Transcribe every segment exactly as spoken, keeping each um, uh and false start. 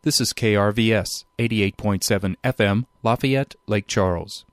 This is K R V S, eighty-eight point seven F M, Lafayette, Lake Charles.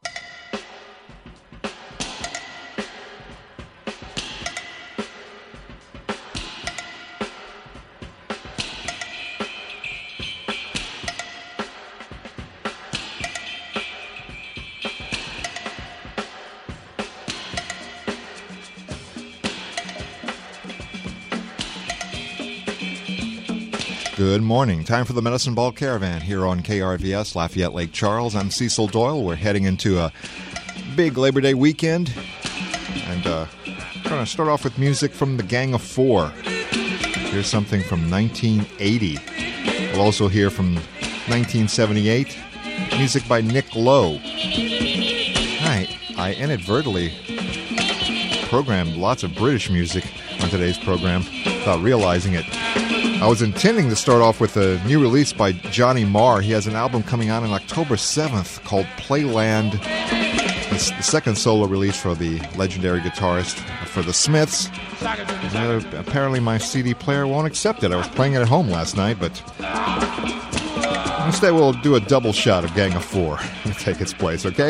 Good morning. Time for the Medicine Ball Caravan here on K R V S, Lafayette, Lake Charles. I'm Cecil Doyle. We're heading into a big Labor Day weekend. And uh, going to start off with music from the Gang of Four. Here's something from nineteen eighty. We'll also hear from nineteen seventy-eight, music by Nick Lowe. I, I inadvertently programmed lots of British music on today's program without realizing it. I was intending to start off with a new release by Johnny Marr. He has an album coming out on October seventh called Playland. It's the second solo release for the legendary guitarist for the Smiths. Uh, apparently my C D player won't accept it. I was playing it at home last night, but instead we'll do a double shot of Gang of Four to take its place, okay?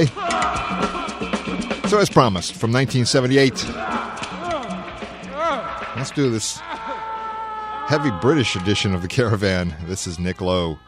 So as promised, from nineteen seventy-eight, let's do this heavy British edition of the Caravan. This is Nick Lowe.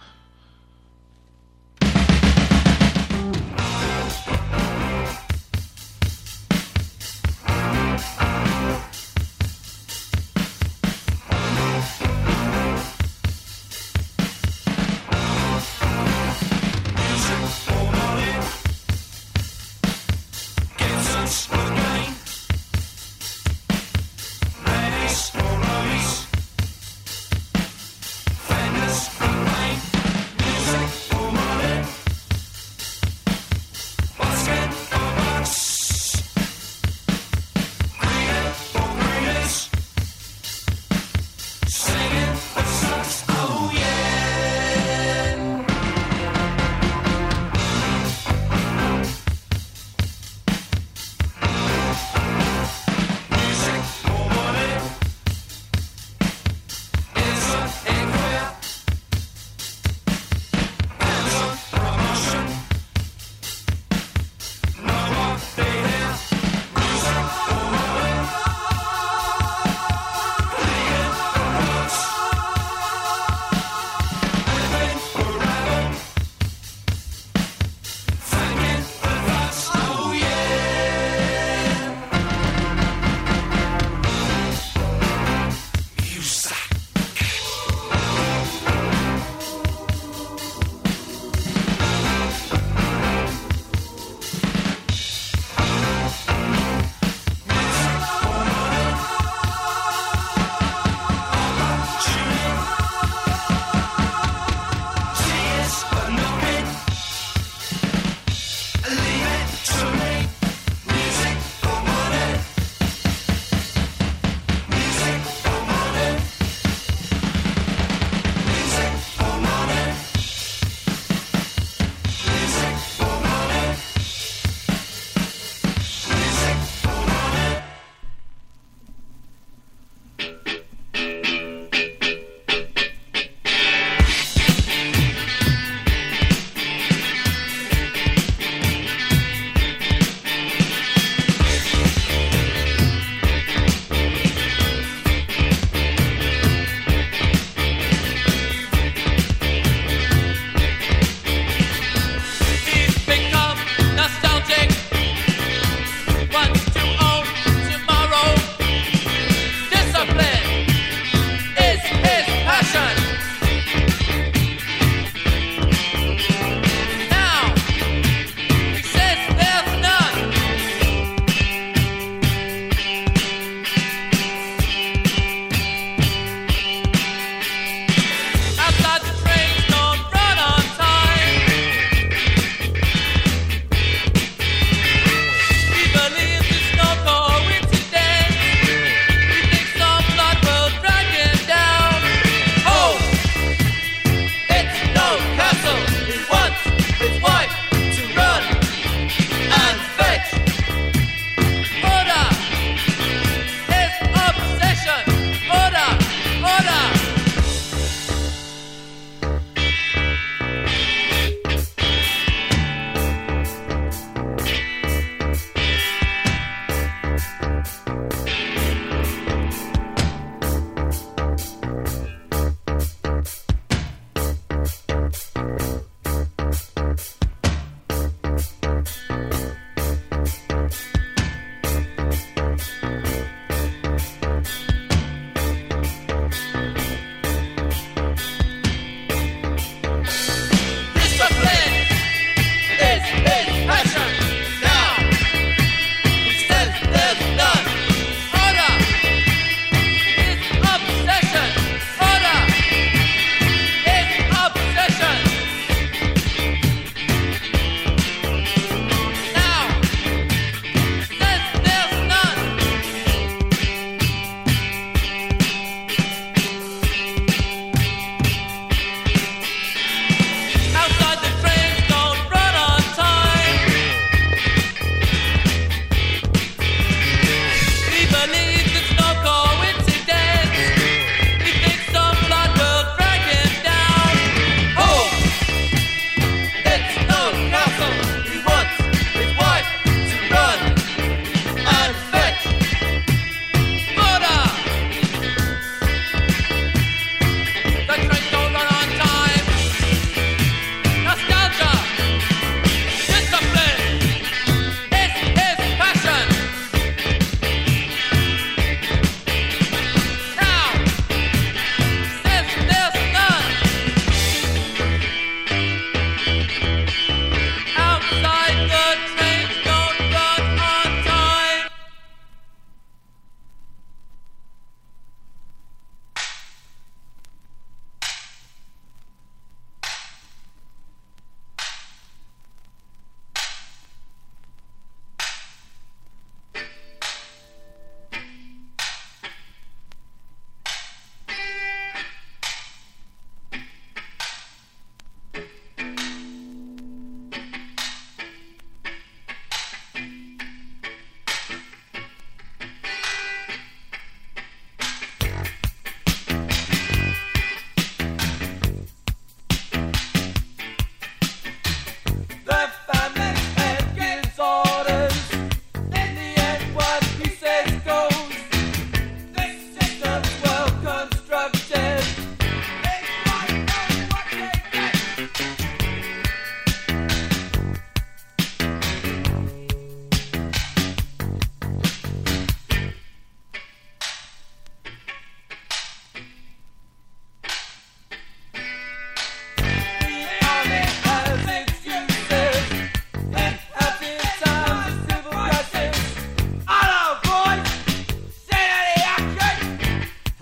Fenders, rain,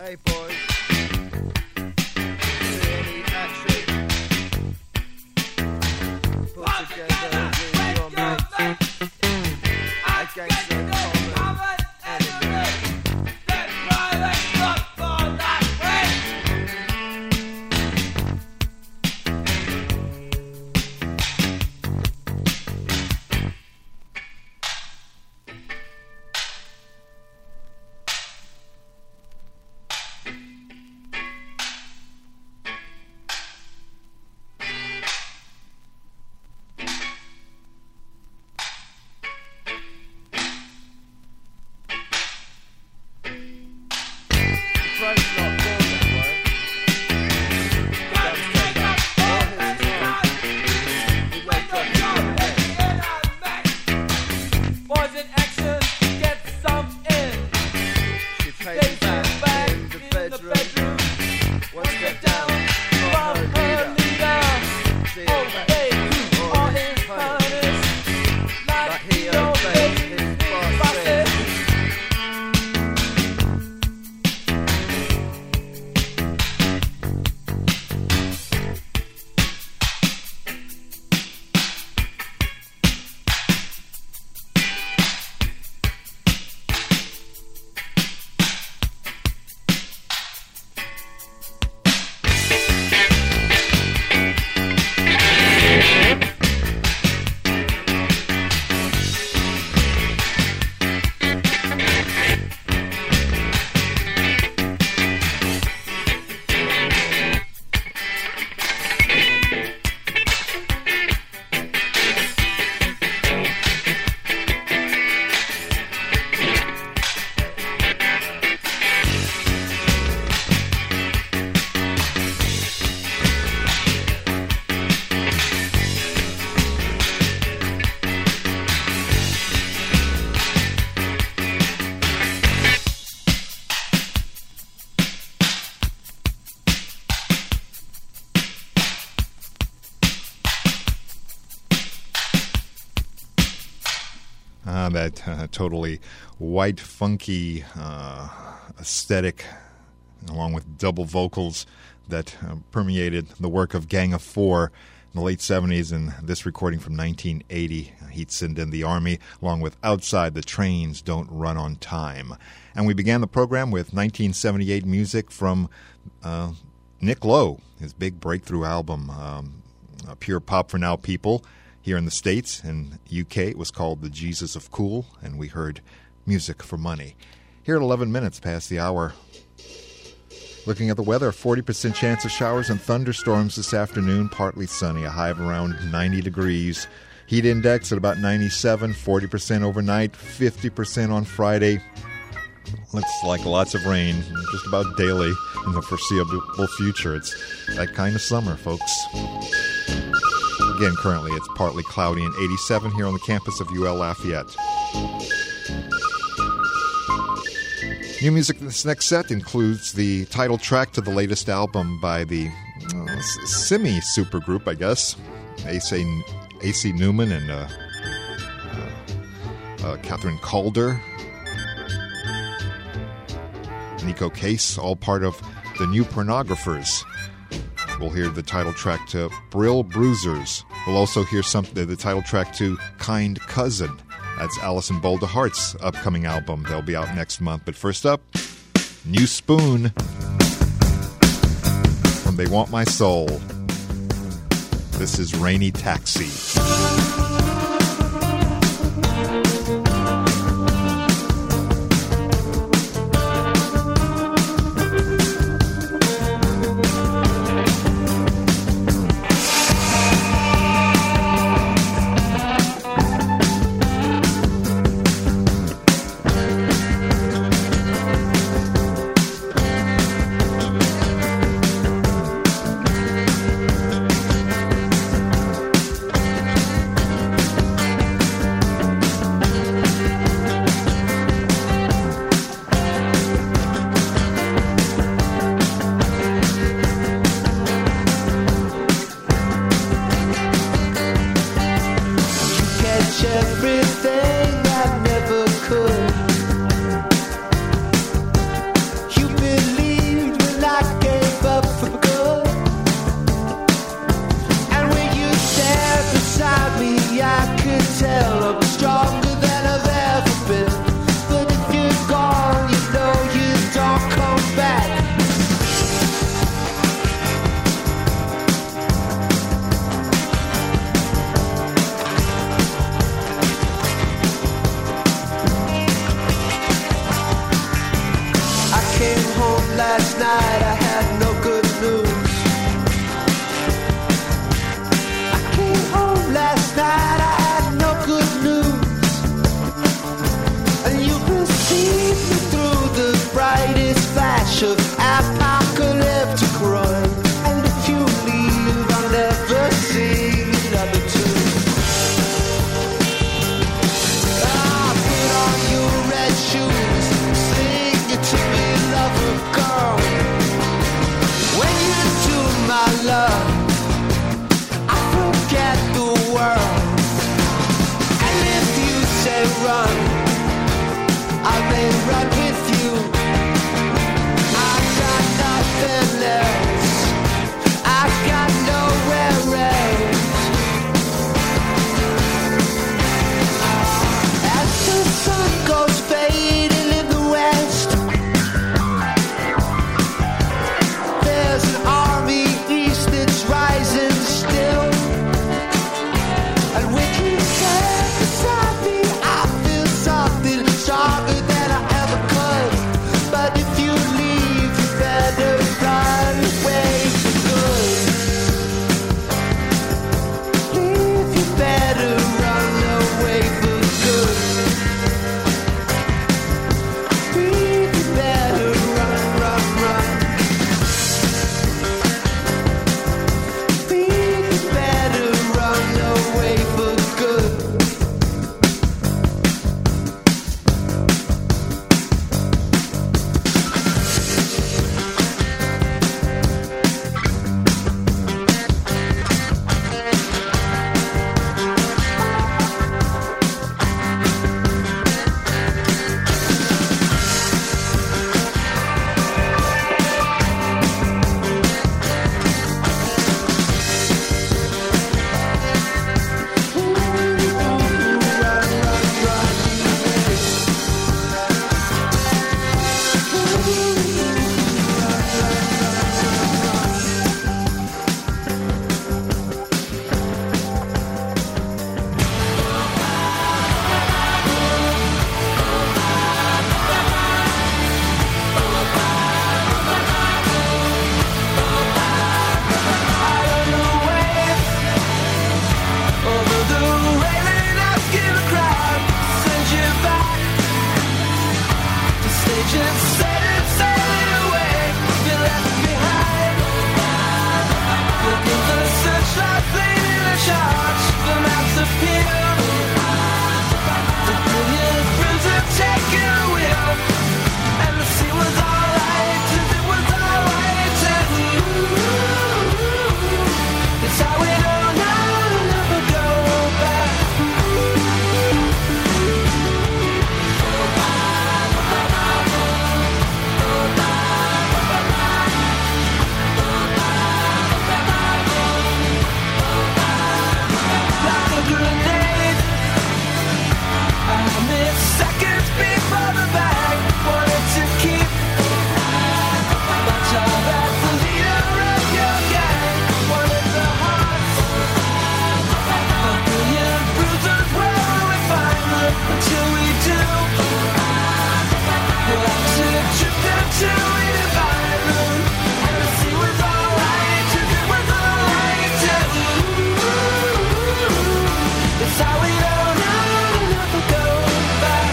Hey boys, see any action? Put together with your mates against the common enemy. Let's try this up for that Ah, that uh, totally white, funky uh, aesthetic, along with double vocals that uh, permeated the work of Gang of Four in the late seventies, and this recording from nineteen eighty, Heat Send in the Army, along with Outside the Trains Don't Run on Time. And we began the program with nineteen seventy-eight music from uh, Nick Lowe, his big breakthrough album, um, uh, Pure Pop for Now People. Here in the States and U K, it was called The Jesus of Cool, and we heard Music for Money. Here at eleven minutes past the hour, looking at the weather, forty percent chance of showers and thunderstorms this afternoon, partly sunny, a high of around ninety degrees. Heat index at about ninety-seven, forty percent overnight, fifty percent on Friday. Looks like lots of rain just about daily in the foreseeable future. It's that kind of summer, folks. Again, currently it's partly cloudy and eighty-seven here on the campus of U L Lafayette. New music this next set includes the title track to the latest album by the uh, Simi supergroup, I guess. A C Newman and uh, uh, uh, Catherine Calder. Nico Case, all part of the New Pornographers. We'll hear the title track to Brill Bruisers. We'll also hear some, the, the title track to Kind Cousin. That's Alison Boulder Hart's upcoming album. They'll be out next month. But first up, New Spoon from They Want My Soul. This is Rainy Taxi. night I had no good news. I came home last night, I had no good news. And you received me through the brightest flash of apocalyptic crime. And if you leave, I'll never sing another tune. Ah, put on your red shoes, sing it to me, lover girl. When you do my love, I forget the world. And if you say run, I may run with you. I got nothing else, I got nowhere else. As the sun goes fading in the west, there's an army east that's rising still. And when you stand beside me, I feel something stronger than I ever could. But if you leave, you better run away for good. Leave, you better run away for good. Leave, you better run, run, run. Leave, you better run away for good. Over the railing, asking a crowd to send you back. The stage is set and sailing away, you're left behind. Looking for searchlights leading the charge, the maps appear. The brilliant brews have taken a wheel, and the sea was alright, 'cause it was alright. And ooh, it's how we know now to never go back. Like a grenade, I missed seconds before the bag. Wanted to keep my job as the leader of your gang. Wanted the hearts of brilliant bruisers. Where will we find them until we do? We'll have to trip them till we divide them. And the sea was alright, 'cause it was alright. And ooh, it's how we know now to never go back.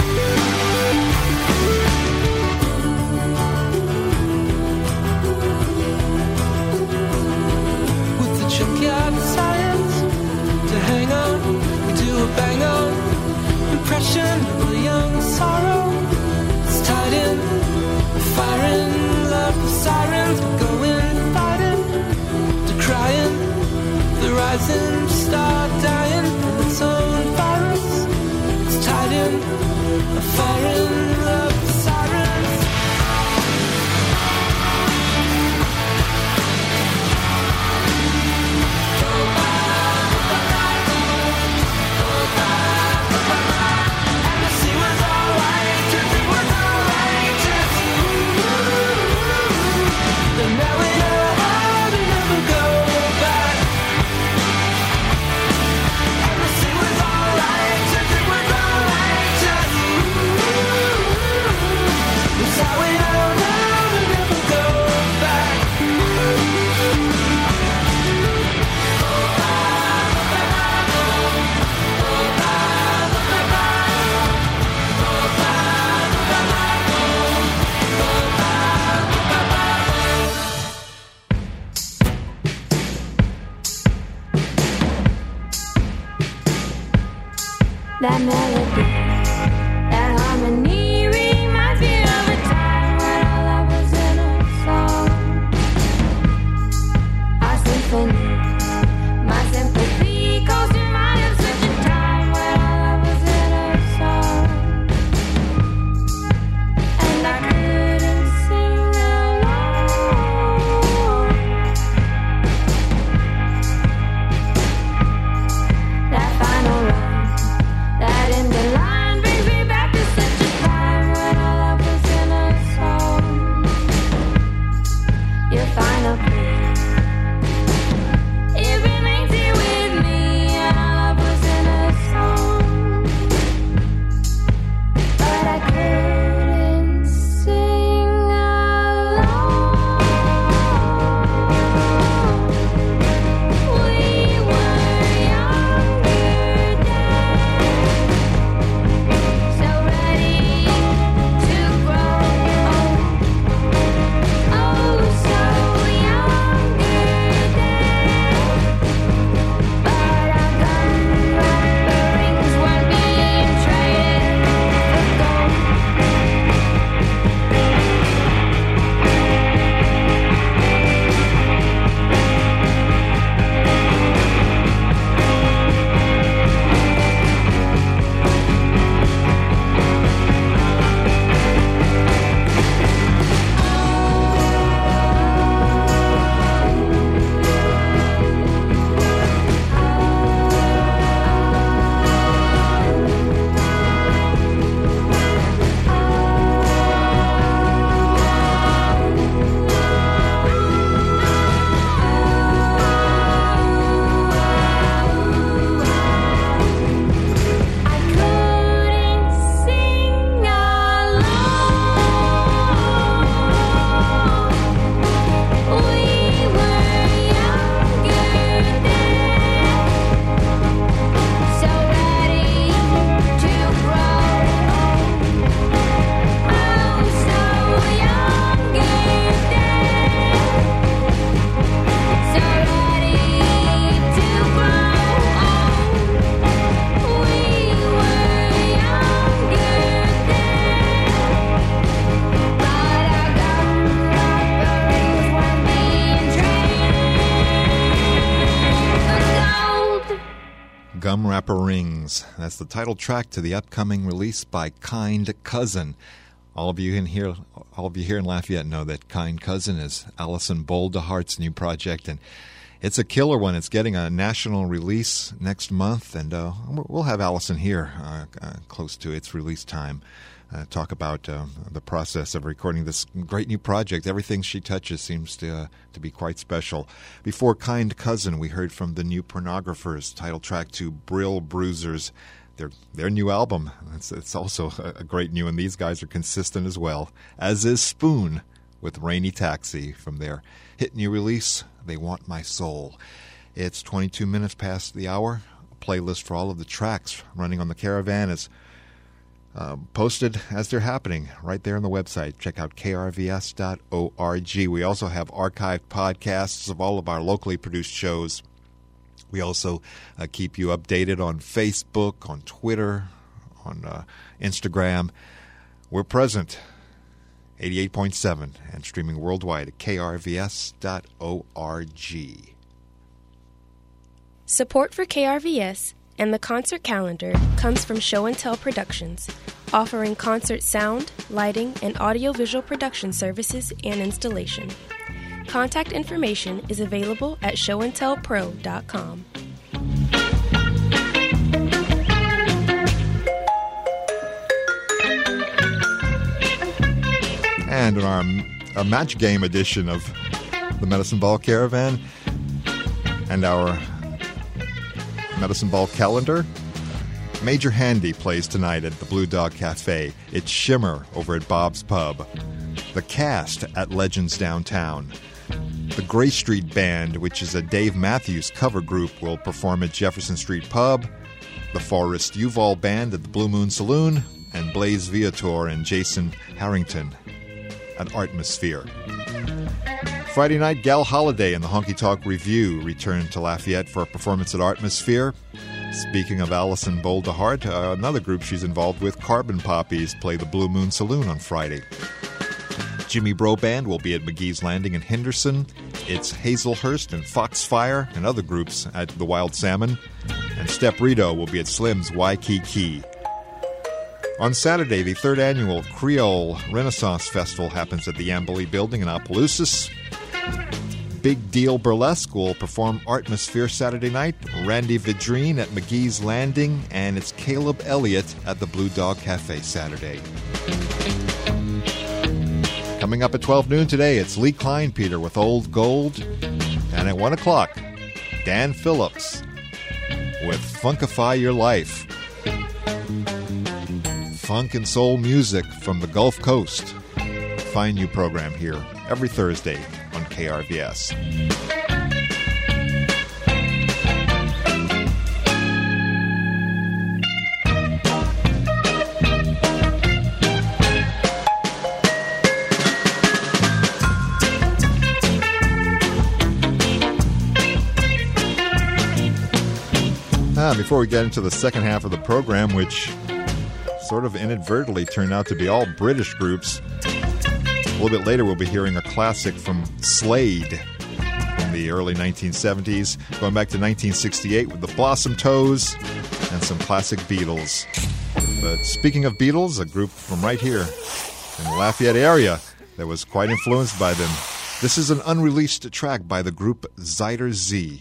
With the junkyard science to hang on, we do a bang on impression of the young sorrow. It's tied in, firing love the sirens, we're going fighting to crying. The rising star dying from its own virus. It's tied in, firing love the sirens. And the sea was alright, 'cause it was alright. And now we know how to never go back. That melody, that harmony reminds me of a time when our love was in a song. Our symphony, my sympathy calls to mind of such a time when our love was in a song. And I couldn't sing along. That final run, that in the line brings me back to such a time when our love was in a song. Your final plea, it remains here with me, and our love was in a song. But I couldn't sing along. We were younger then, so ready to grow old. Oh, so younger then. But our gun rings weren't being traded for gold. I couldn't sing along. We were younger then, so ready to grow old. Oh, so younger then, so ready to grow old. We were younger then, but our gum rings weren't being traded for gold. Gum Wrapper Rings. That's the title track to the upcoming release by Kind Cousin. All of you in here, all of you here in Lafayette know that Kind Cousin is Alison Boldehart's new project, and it's a killer one. It's getting a national release next month, and uh, we'll have Alison here uh, uh, close to its release time. Uh, talk about uh, the process of recording this great new project. Everything she touches seems to uh, to be quite special. Before Kind Cousin, we heard from the New Pornographers, title track to Brill Bruisers, their their new album. It's, it's also a, a great new, and these guys are consistent as well, as is Spoon with Rainy Taxi from their hit new release, They Want My Soul. It's twenty-two minutes past the hour. A playlist for all of the tracks running on the Caravan is Uh, posted as they're happening right there on the website. Check out K R V S dot org. We also have archived podcasts of all of our locally produced shows. We also uh, keep you updated on Facebook, on Twitter, on uh, Instagram. We're present, eighty-eight point seven, and streaming worldwide at K R V S dot org. Support for K R V S and the concert calendar comes from Show and Tell Productions, offering concert sound, lighting, and audiovisual production services and installation. Contact information is available at show and tell pro dot com. And in our, our match game edition of the Medicine Ball Caravan and our Medicine Ball calendar, Major Handy plays tonight at the Blue Dog Cafe. It's Shimmer over at Bob's Pub. The Cast at Legends Downtown. The Gray Street Band, which is a Dave Matthews cover group, will perform at Jefferson Street Pub. The Forrest Uval Band at the Blue Moon Saloon. And Blaze Viator and Jason Harrington at Artmosphere. Friday night, Gal Holiday and the Honky Tonk Review return to Lafayette for a performance at Artmosphere. Speaking of Alison Boldehart, uh, another group she's involved with, Carbon Poppies, play the Blue Moon Saloon on Friday. Jimmy Bro Band will be at McGee's Landing in Henderson. It's Hazelhurst and Foxfire and other groups at the Wild Salmon. And Step Rito will be at Slim's Waikiki. On Saturday, the third annual Creole Renaissance Festival happens at the Yamboli Building in Opelousas. Big Deal Burlesque will perform Artmosphere Saturday night. Randy Vidrine at McGee's Landing. And it's Caleb Elliott at the Blue Dog Cafe Saturday. Coming up at twelve noon today, it's Lee Kleinpeter with Old Gold. And at one o'clock, Dan Phillips with Funkify Your Life. Funk and soul music from the Gulf Coast. Fine new program here every Thursday on K R V S. Ah, before we get into the second half of the program, which sort of inadvertently turned out to be all British groups, a little bit later we'll be hearing a classic from Slade in the early nineteen seventies, going back to nineteen sixty-eight with the Blossom Toes and some classic Beatles. But speaking of Beatles, a group from right here in the Lafayette area that was quite influenced by them. This is an unreleased track by the group Zyder Z.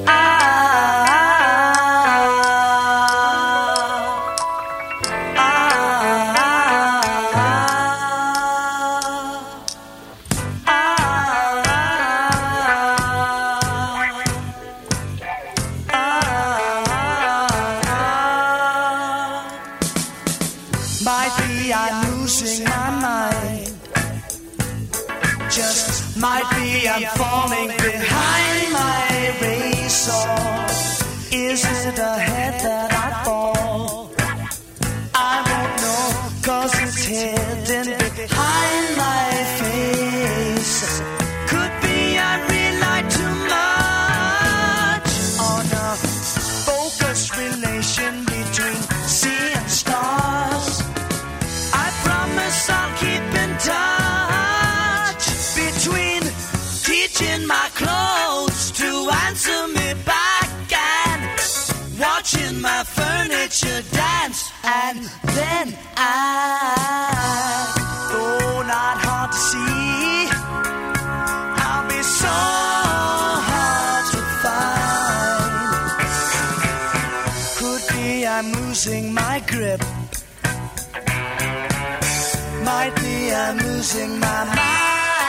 I'm falling behind my race, or is it ahead that I fall? I won't know, cause it's hidden behind my face. Could be I rely too much on a focused relation between sea and stars. I promise I'll keep in touch between teaching my clothes to answer me back and watching my furniture dance. And then I, though not hard to see, I'll be so hard to find. Could be I'm losing my grip. Might be I'm losing my mind.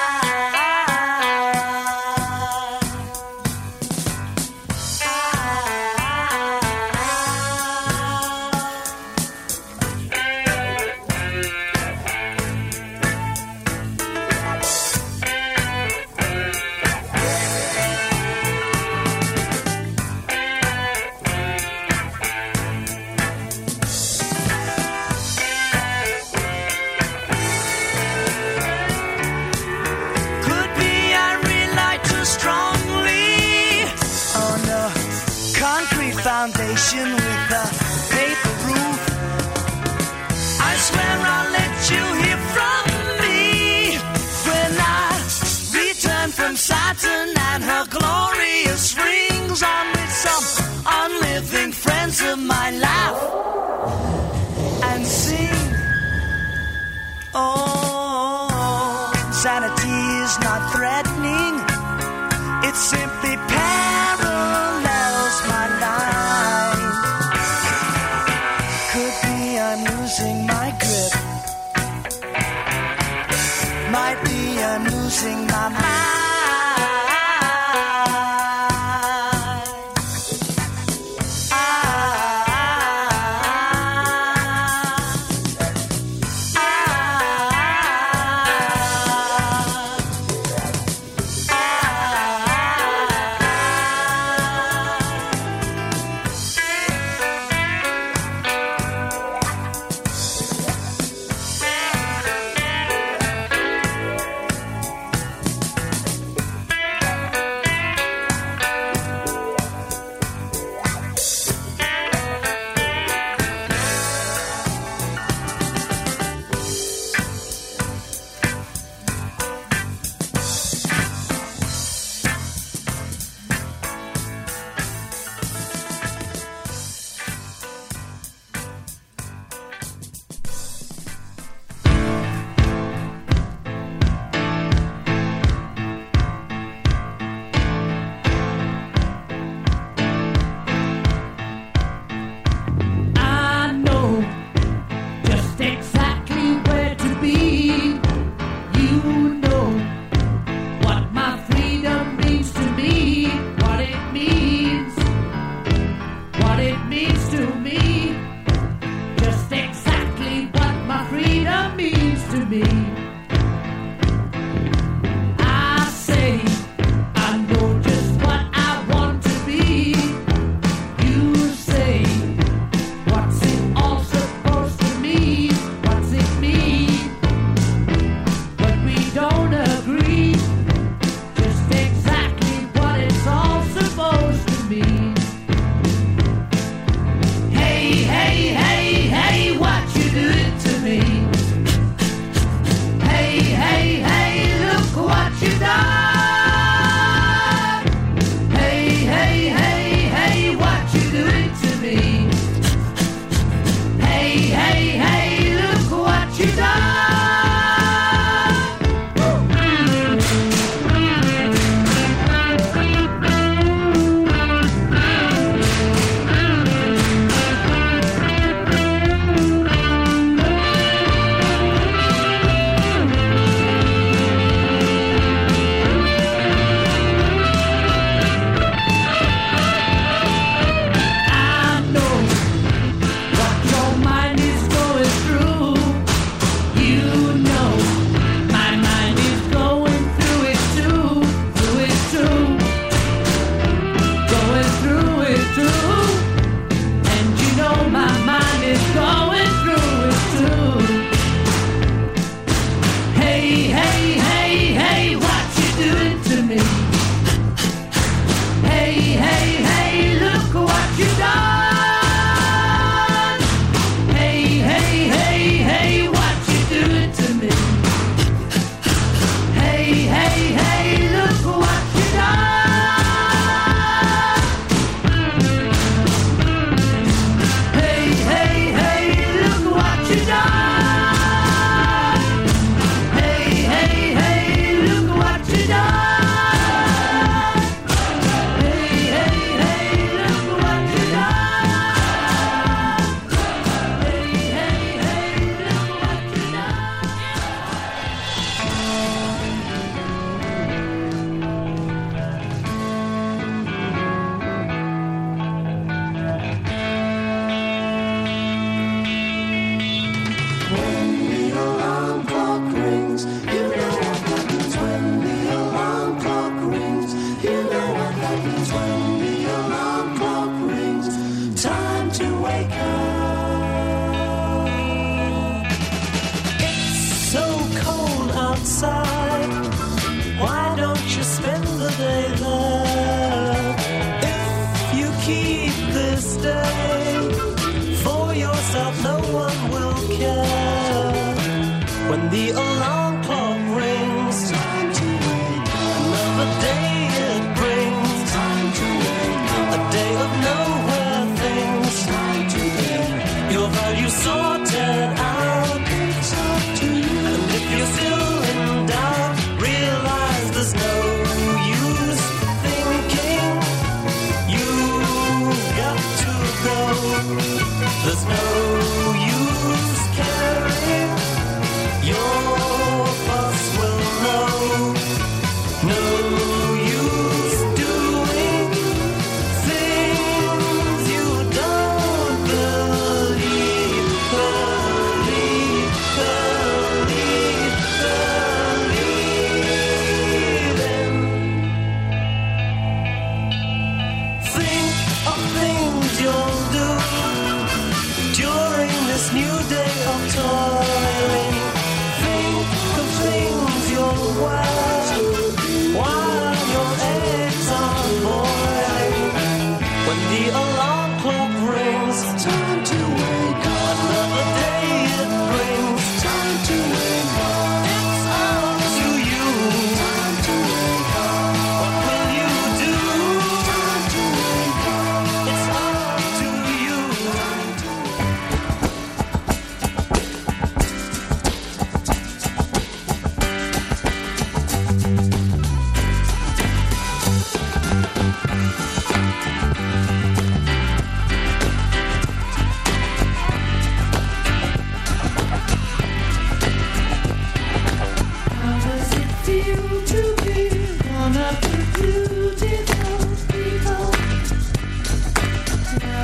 Foundation with a paper roof. I swear I'll let you hear from me when I return from Saturn and her glorious rings. I'm with some unliving friends of mine. Laugh and sing. Oh, sanity is not threatening. It simply parallels my life. Could be I'm losing my grip. Might be I'm losing my mind. Ah, ah, ah,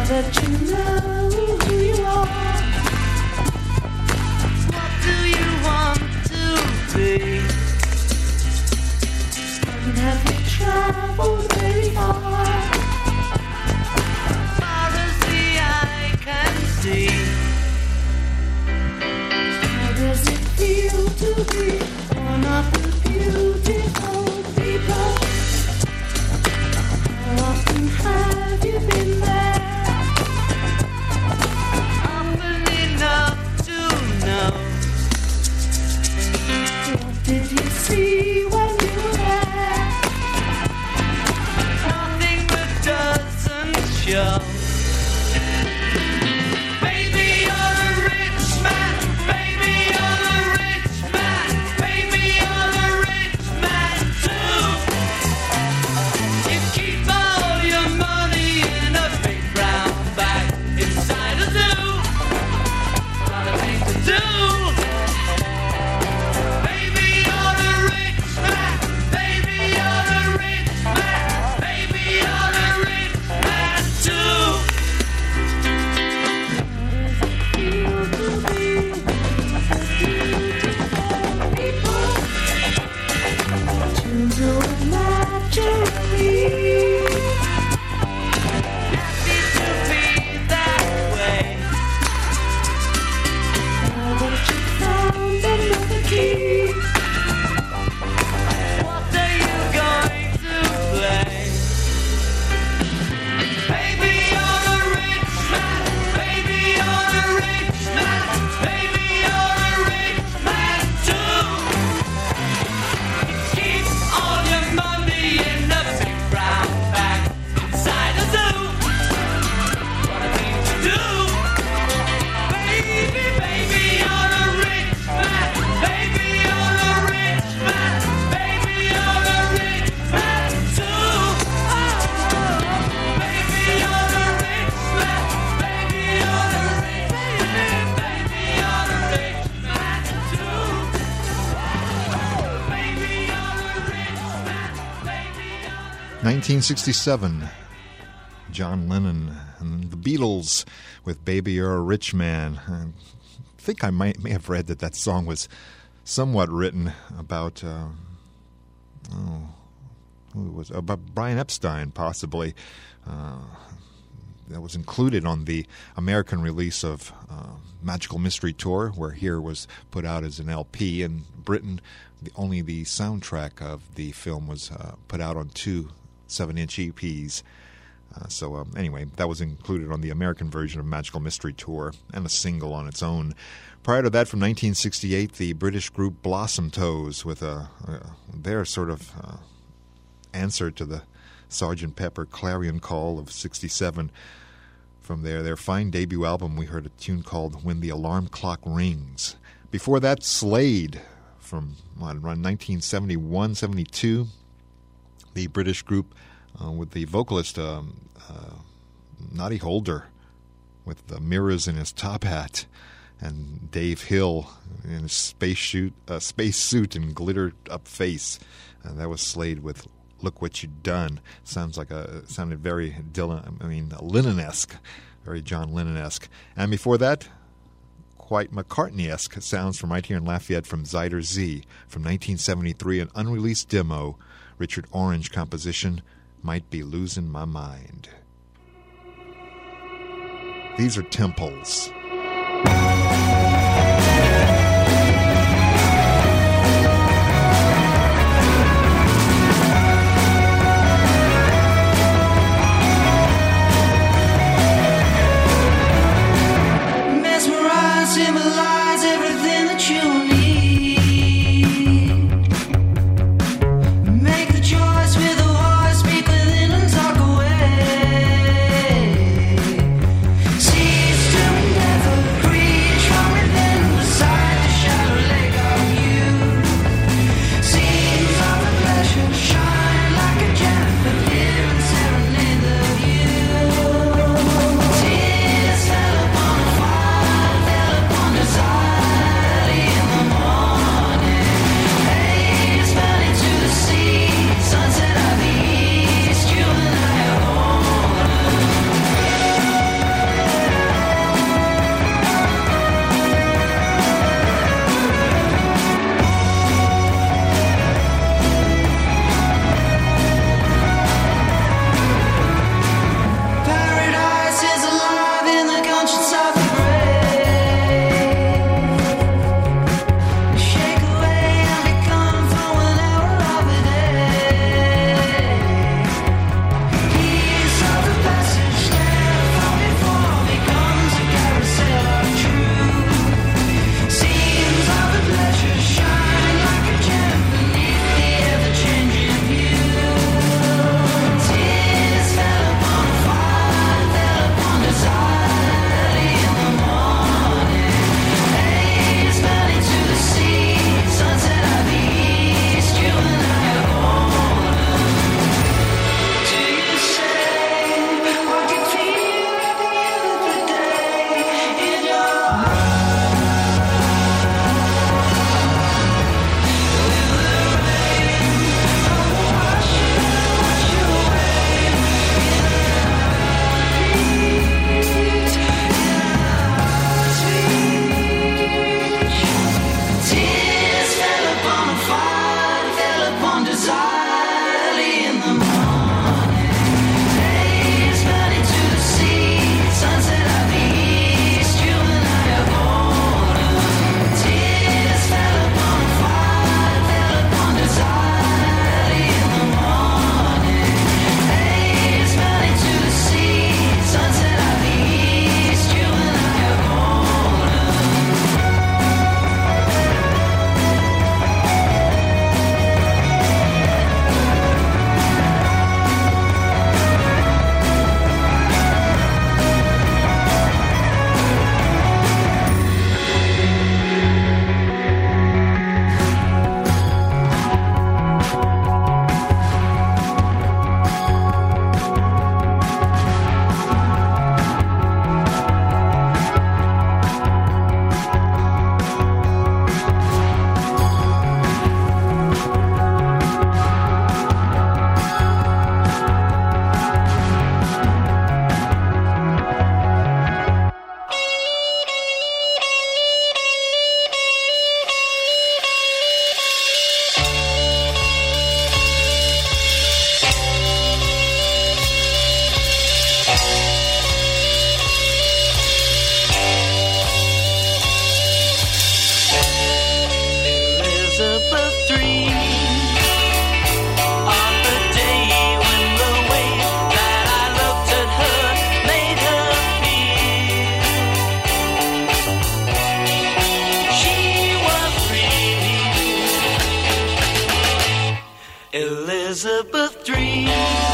that you know who you are. What do you want to be? And have you traveled very far? As far as the eye can see. How does it feel to be one of the beautiful people? How often have you been there? Often enough to know. What did you see when you were there? Nothing that doesn't show. Baby, you're a rich man. Baby, you're a rich man. Baby, you're a rich man too. You keep all your money in a big brown bag inside a zoo. What a thing to do. Baby, you're a rich man. Baby, you're a rich man. Baby, you're a rich man too. Feel to be people. Tunes are naturally. Happy to be that way. Now that you found another key, what are you going to play? Baby, you're a rich man. Baby, you're a rich man. Baby, you're a rich man too. Keep all your money in a big brown bag inside a zoo. What a thing to do. Baby, baby, you're a rich man. Baby, you're a rich man. Baby, you're a rich man too. Oh, baby, you're a rich man. Baby, you're a rich man. Baby, you're a rich man too. Baby, you're a rich man. Baby, you're a nineteen sixty-seven, John Lennon and the Beatles with Baby You're a Rich Man. I think I might may have read that that song was somewhat written about, uh, oh, who was about Brian Epstein, possibly. Uh, that was included on the American release of uh, Magical Mystery Tour, where here was put out as an L P. In Britain, the, only the soundtrack of the film was uh, put out on two seven-inch E Ps. Uh, so um, anyway, that was included on the American version of Magical Mystery Tour and a single on its own. Prior to that, from nineteen sixty-eight, the British group Blossom Toes with a, a their sort of uh, answer to the Sergeant Pepper Clarion Call of sixty-seven. From there, their fine debut album, we heard a tune called When the Alarm Clock Rings. Before that, Slade from what, around nineteen seventy-one seventy-two. The British group uh, with the vocalist um, uh, Noddy Holder with the mirrors in his top hat, and Dave Hill in his space suit, uh, space suit and glittered up face. And that was Slade with "Look What You Done." Sounds like a sounded very Dylan. I mean, Lennon-esque, very John Lennon-esque. And before that, quite McCartney-esque sounds from right here in Lafayette from Zyder Z from nineteen seventy-three, an unreleased demo. Richard Orange composition, Might Be Losing My Mind. These are Temples. Mesmerize, symbolize everything that you need. Make the choice with a voice, speak within and talk away. Cease to endeavor. Elizabeth dreamed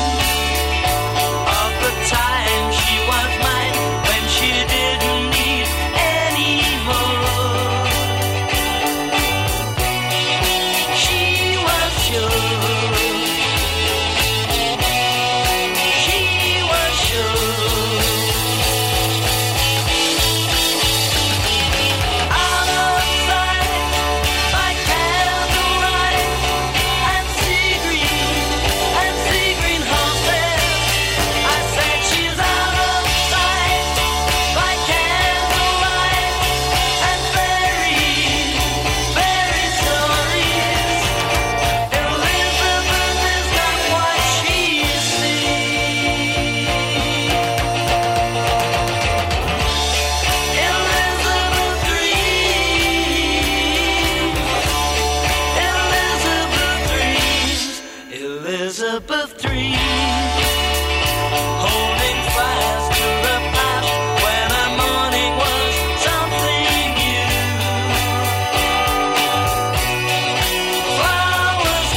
of the time she was mine when she didn't need any more. She was sure, she was sure. Out of sight, by candlelight, and sea green, and sea green houses. I said she's out of sight, by candlelight, and fairy, fairy stories. Elizabeth is not what she seems. Elizabeth dreams, Elizabeth dreams, Elizabeth dreams, holding fast to the past when her morning was something new. Flowers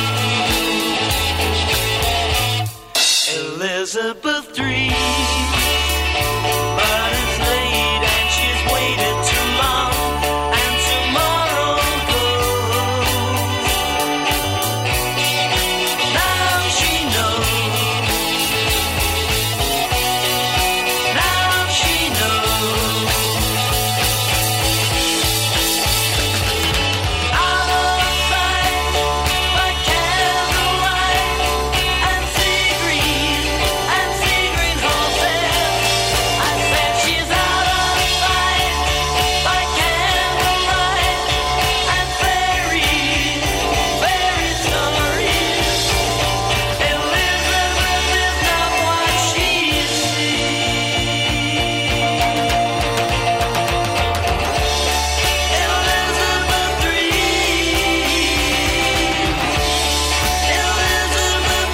grew, Elizabeth dreams, but it's late and she's waited too long, and tomorrow goes. Now she knows, now she knows. Out of sight, by candlelight, and sea green, and sea green houses. I said she's out of sight, by candlelight, and fairy, fairy stories. Elizabeth is not what she seems. Elizabeth dreams, Elizabeth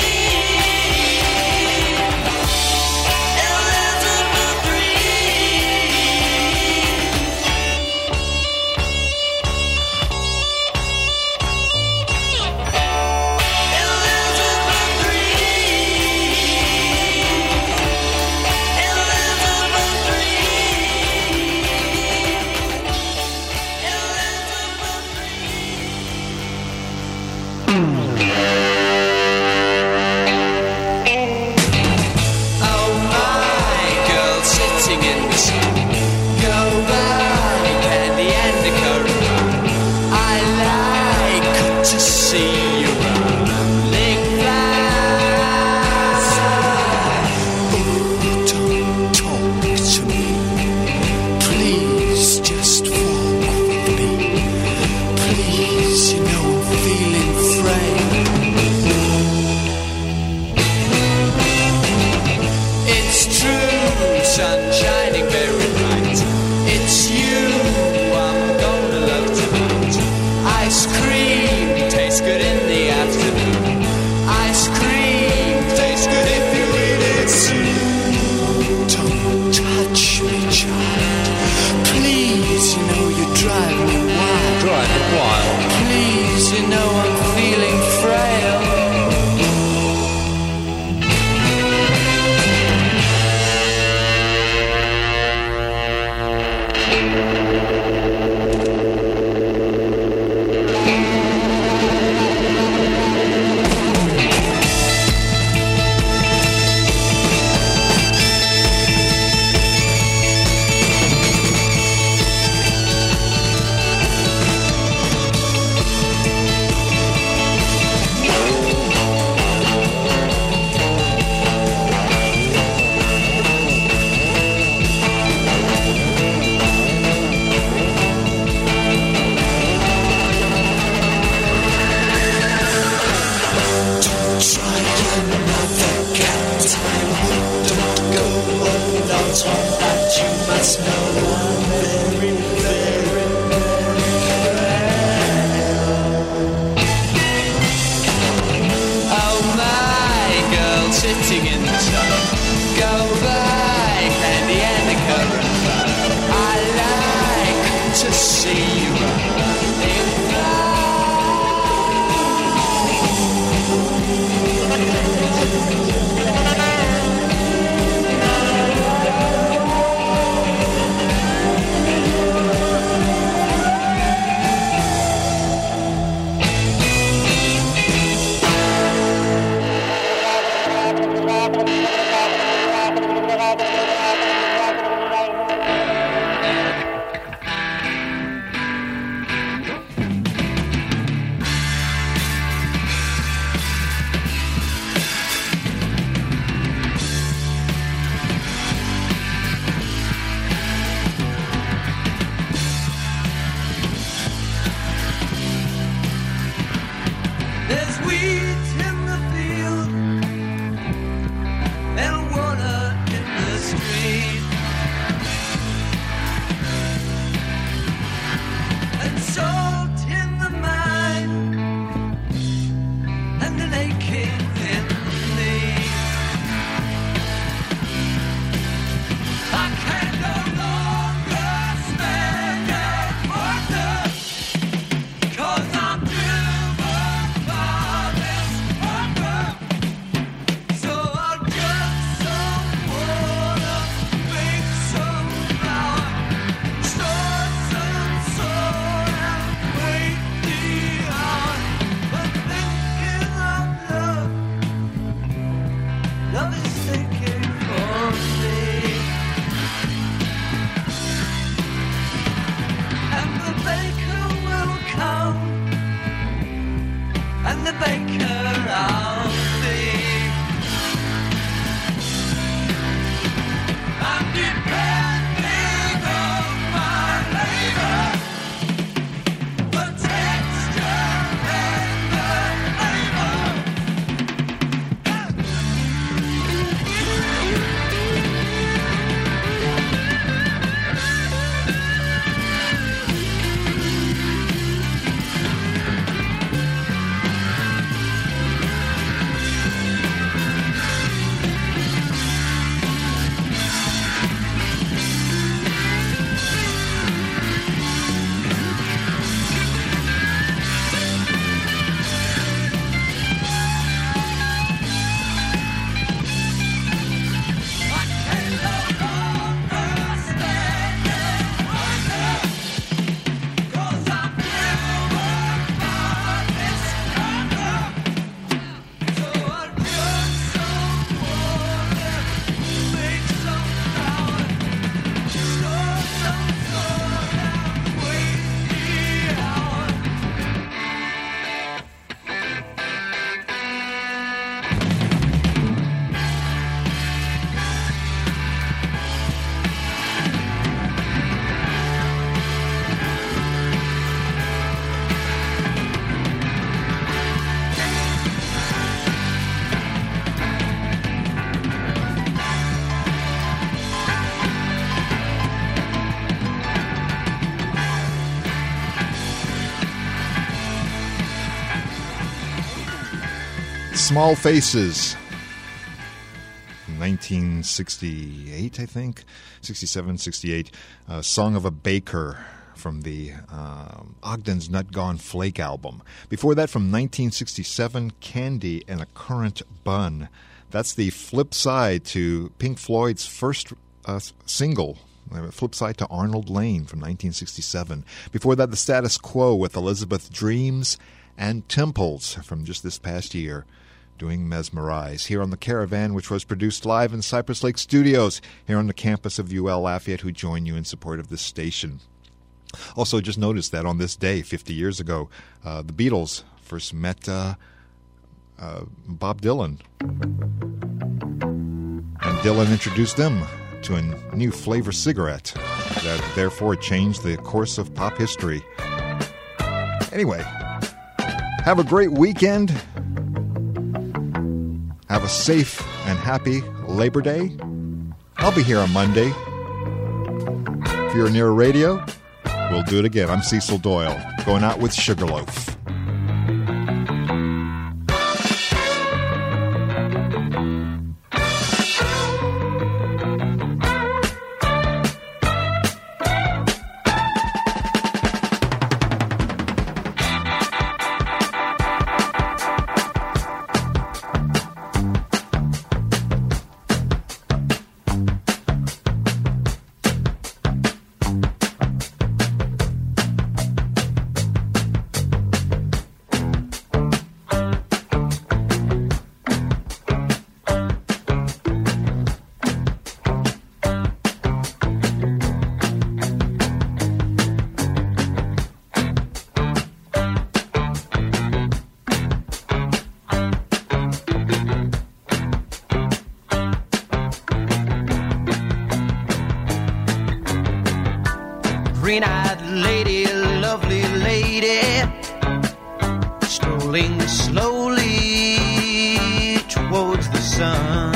Oh my girl sitting in the sun, go by Candy and Dakota. I like to see you rolling fast. Oh, don't talk to me, please just walk with me. Please, you know I'm feeling frail. It's true, sun shining very bright. It's you I'm gonna love tonight. Ice cream tastes good in the afternoon. Ice cream tastes good if you eat it soon. Don't touch me, child. Please, you know you drive me wild. Driving wild. Please, you know I'm feeling frail. Try another cat. Time wouldn't go on without all that. You must know I'm very, very, very frail. Oh my girl sitting in the sun, go by Candy and Dakota. I like to see you running fast. Small Faces. nineteen sixty-eight, I think. sixty-seven, sixty-eight. Uh, Song of a Baker from the um, Ogden's Nut Gone Flake album. Before that, from nineteen sixty-seven, Candy and a Currant Bun. That's the flip side to Pink Floyd's first uh, single, flip side to Arnold Lane from nineteen sixty-seven. Before that, The Status Quo with Elizabeth Dreams and Temples from just this past year, doing Mesmerize, here on the Caravan, which was produced live in Cypress Lake Studios, here on the campus of U L Lafayette, who join you in support of this station. Also, just noticed that on this day, fifty years ago, uh, the Beatles first met uh, uh, Bob Dylan. And Dylan introduced them to a new flavor cigarette that therefore changed the course of pop history. Anyway, have a great weekend. Have a safe and happy Labor Day. I'll be here on Monday. If you're near a radio, we'll do it again. I'm Cecil Doyle, going out with Sugarloaf. Green-eyed lady, lovely lady, strolling slowly towards the sun.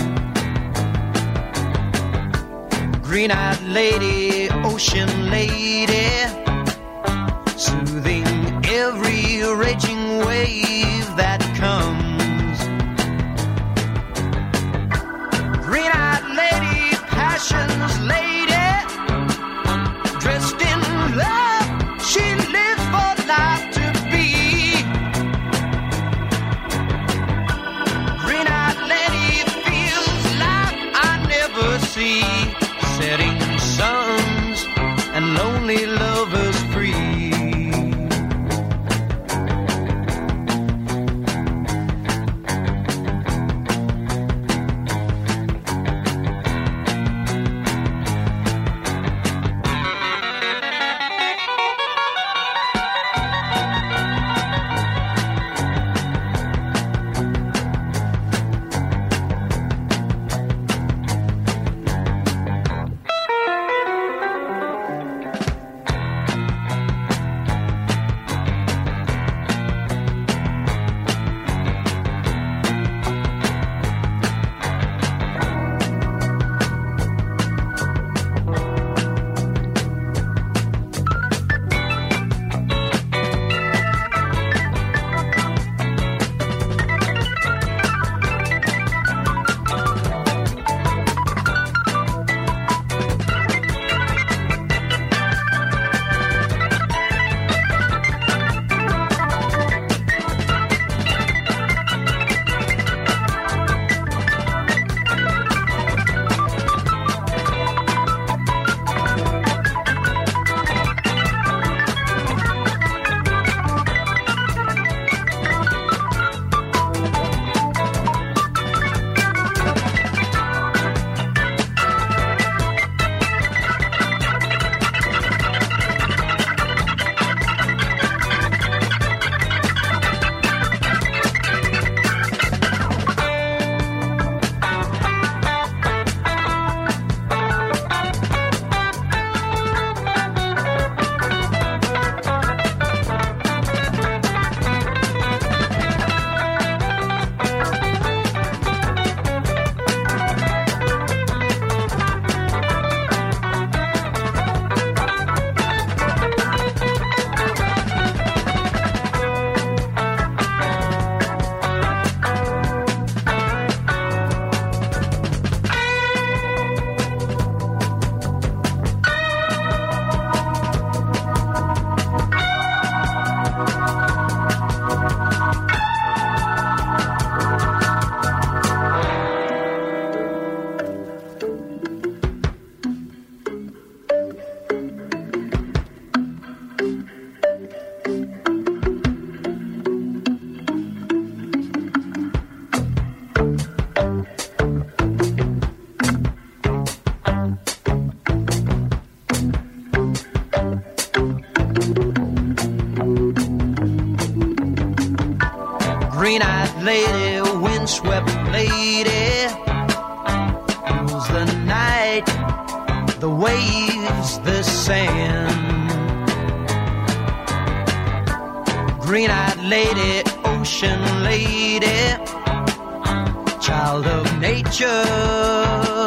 Green-eyed lady, ocean lady, soothing every raging wave that comes. Green-eyed lady, passion's lady, dressed in love, she lives for life to be. Green-eyed lady feels like I never see. Setting suns and lonely lovers free. lovely windswept lady rules the night, the waves, the sand. Green-eyed lady, ocean lady, child of nature.